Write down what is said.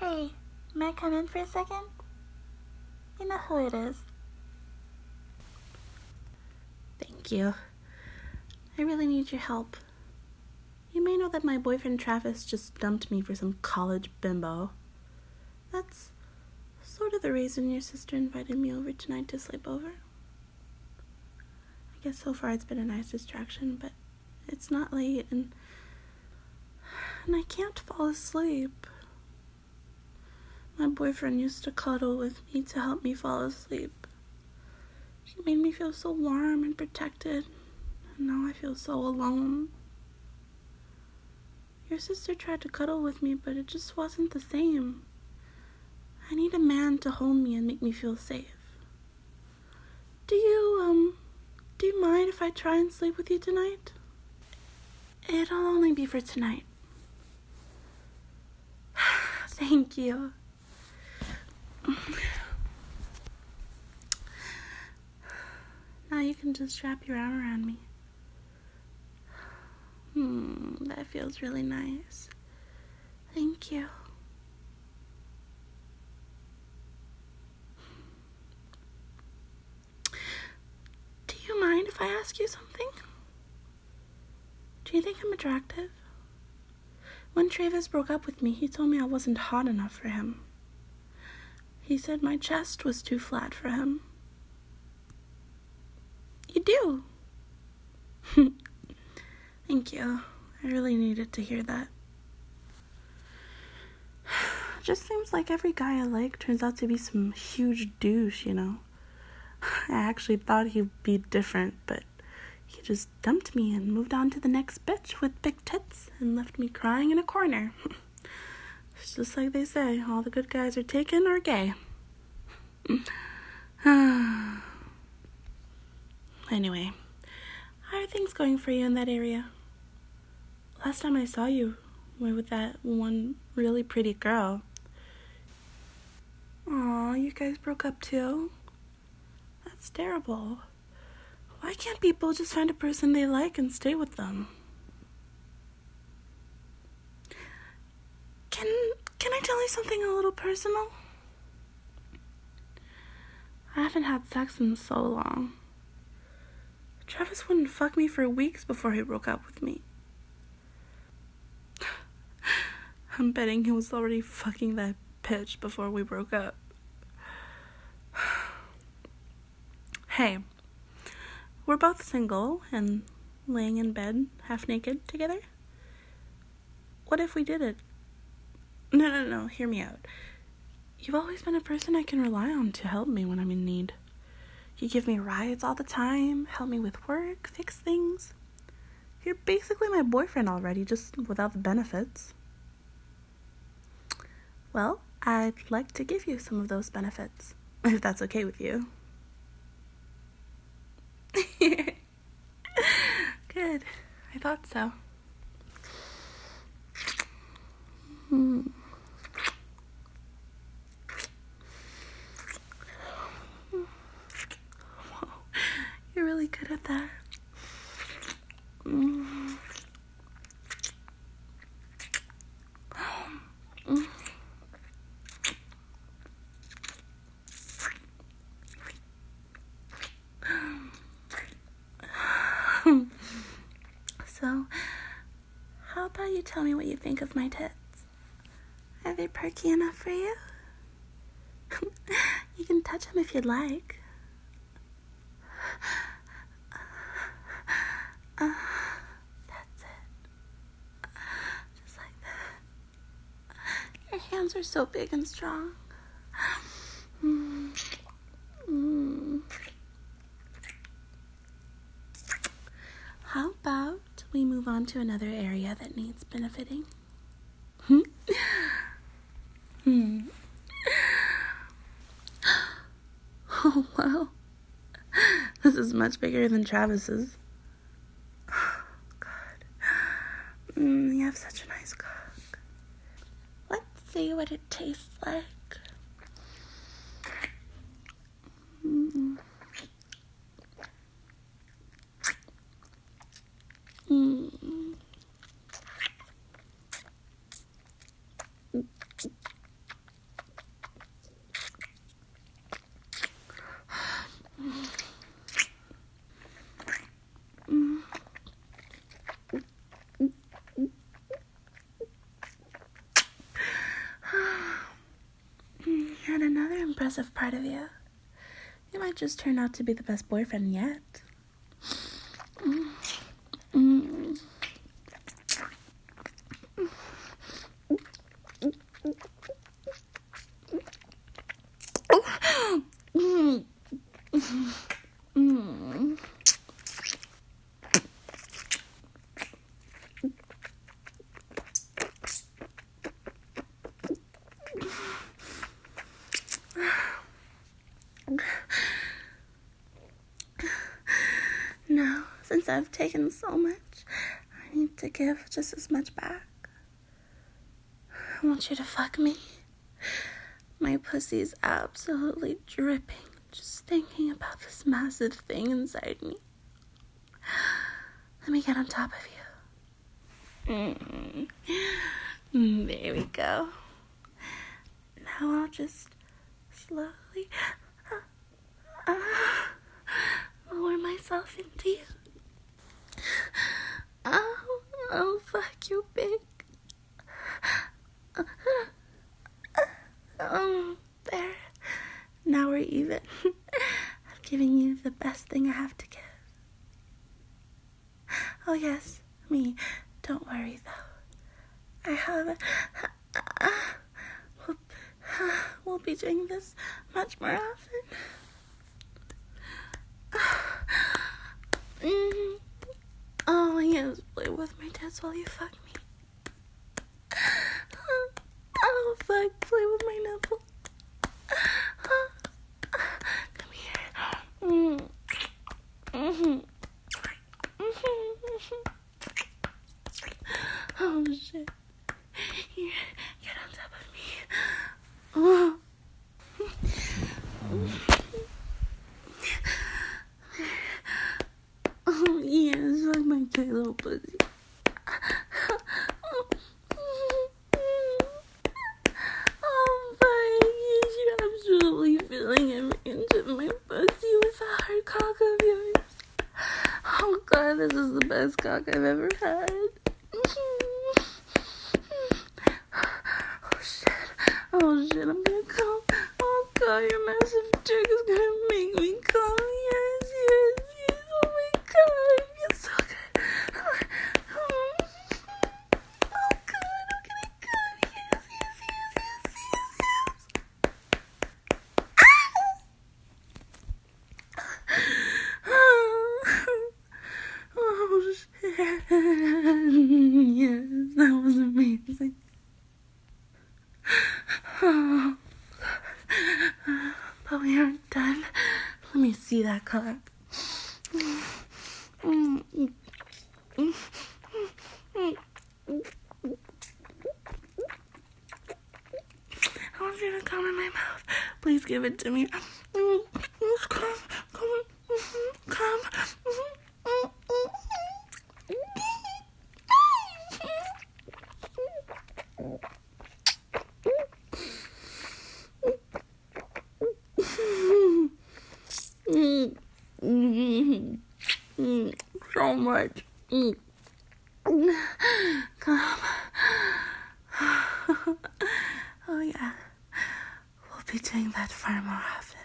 Hey, may I come in for a second? You know who it is. Thank you. I really need your help. You may know that my boyfriend Travis just dumped me for some college bimbo. That's sort of the reason your sister invited me over tonight to sleep over. I guess so far it's been a nice distraction, but it's not late and I can't fall asleep. My boyfriend used to cuddle with me to help me fall asleep. He made me feel so warm and protected, and now I feel so alone. Your sister tried to cuddle with me, but it just wasn't the same. I need a man to hold me and make me feel safe. Do you mind if I try and sleep with you tonight? It'll only be for tonight. Thank you. Now you can just wrap your arm around me. That feels really nice. Thank you. Do you mind if I ask you something? Do you think I'm attractive? When Travis broke up with me, he told me I wasn't hot enough for him. He said my chest was too flat for him. You do. Thank you. I really needed to hear that. Just seems like every guy I like turns out to be some huge douche, you know. I actually thought he'd be different, but he just dumped me and moved on to the next bitch with big tits and left me crying in a corner. It's just like they say, all the good guys are taken or gay. Anyway, how are things going for you in that area? Last time I saw you were with that one really pretty girl. Aw, you guys broke up too? That's terrible. Why can't people just find a person they like and stay with them? Can I tell you something a little personal? I haven't had sex in so long. Travis wouldn't fuck me for weeks before he broke up with me. I'm betting he was already fucking that bitch before we broke up. Hey, we're both single and laying in bed half naked together. What if we did it? No, hear me out. You've always been a person I can rely on to help me when I'm in need. You give me rides all the time, help me with work, fix things. You're basically my boyfriend already, just without the benefits. Well, I'd like to give you some of those benefits, if that's okay with you. Good. I thought so. Whoa, you're really good at that. So, how about you tell me what you think of my tits? Are they perky enough for you? You can touch them if you'd like. That's it. Just like that. Your hands are so big and strong. How about we move on to another area that needs benefiting? Oh, wow. This is much bigger than Travis's. Oh, God. You have such a nice cock. Let's see what it tastes like. another impressive part of you. You might just turn out to be the best boyfriend yet. Now, since I've taken so much, I need to give just as much back. I want you to fuck me. My pussy's absolutely dripping just thinking about this massive thing inside me. Let me get on top of you. There we go. Now I'll just slowly lower myself into you. Oh, fuck you, big. There. Now we're even. I'm giving you the best thing I have to give. Oh, yes, me. Don't worry, though. I have we'll be doing this much more often. Oh, yes, play with my tits while you fuck me. Oh, fuck, play with my nipple. Come here. Oh, shit. Here, get on top of me. Oh. Oh, yes, fuck my tight little pussy. Oh, fuck, yes, you're absolutely filling every inch of my pussy with a hard cock of yours. Oh, God, this is the best cock I've ever had. Oh, shit, I'm gonna come. Oh, God, your massive dick is gonna make me come. Yes. Oh, my God, it feels so good. Oh, God, I'm gonna come. Yes. Oh, shit. Yes, that was amazing. Oh. But we aren't done. Let me see that cock. I want you to come in my mouth. Please give it to me. Come. So much. Come. Oh, yeah. We'll be doing that far more often.